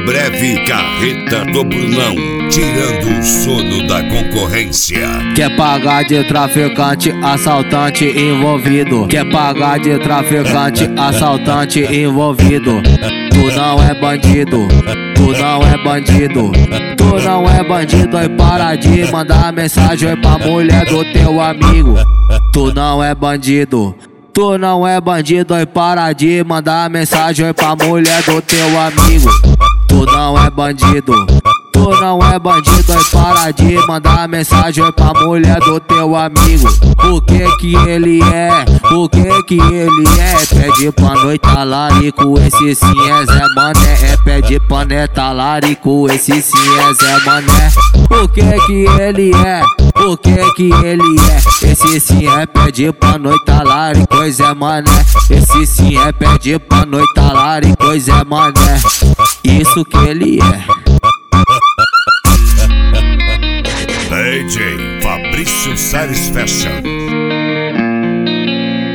breve, Carreta do Brunão, tirando o sono da concorrência. Quer pagar de traficante, assaltante envolvido. Quer pagar de traficante, assaltante envolvido. Tu não é bandido, tu não é bandido. Tu não é bandido, aí para de mandar mensagem pra mulher do teu amigo. Tu não é bandido, tu não é bandido, aí para de mandar mensagem pra mulher do teu amigo. Tu não é bandido, tu não é bandido, aí para de mandar mensagem pra mulher do teu amigo. O que ele é? O que ele é? Pede pra noite talarico, esse sim é Zé Mané. É pede pané talarico, esse sim é Zé Mané. O que ele é? O que ele é? Esse sim é pede pra noite talarico, Zé Mané. Esse sim é pede pra noite talarico, Zé Mané. Isso que ele é. DJ Fabrício Salles Fashion.